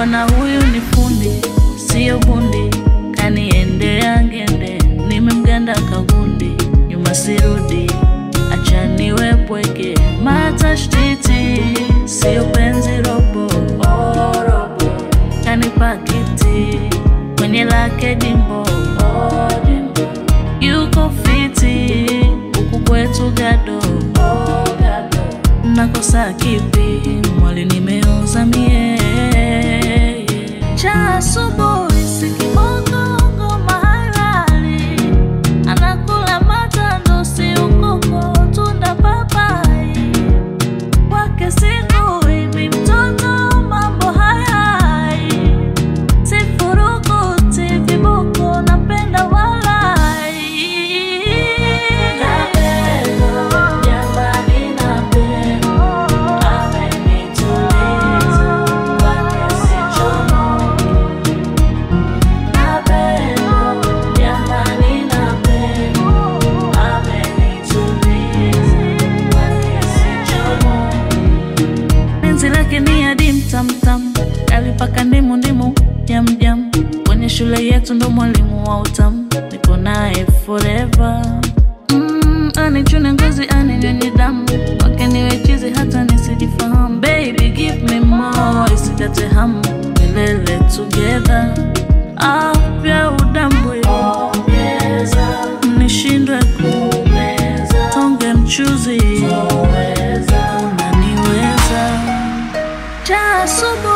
Maana huyu ni fundi, sio bundi. Kaniendea ngende, nimemganda kagundi. Nyuma sirudi, acha niwe pweke. Matashtiti, sio penzi robo. Oh, robo. Kanipa kiti, kwenye lake dimbo. Oh, dimbo. Yuko fiti, huku kwetu gado. Oh, gado. Nakosa kipi, mwali nimeoza mie. Cha asubuhi sikibongo ngoma halali. Anakula matando si ukoko tunda papai. Wake siku hivi mtoto mambo hayai. Sifurukuti viboko napenda walai. Napendo, jamani napendo. Amenituliza, wake sichomoki. Napendo, jamani napendo. Amenituliza, wake sichomoki. Penzi lake ni adim tam tam. Kalipaka ndimu ndimu jam jam. Kwenye shule yetu ndo mwalimu wa utamu. Niko naye forever. Anichune ngozi aninyonye damu. Wake niwe chizi hata nisijifahamu. Baby give me more, isikate hamu. Milele together. Afya udambwe ongeza. Nishindwe kumeza. Tonge mchuzi unaniweza. Cha asubuhi